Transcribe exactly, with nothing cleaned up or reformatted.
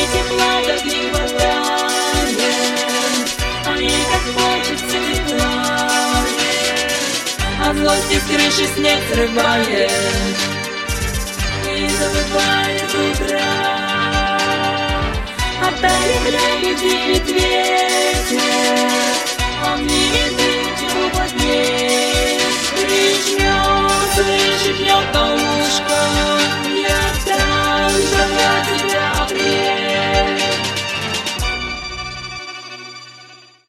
тепла так не хватает, а ей так хочется тепла. От злости с крыши снег срывает и забывает утро. Оттает лягет ветер, он видит дым, чего плотнее. Прижмется и шепнет.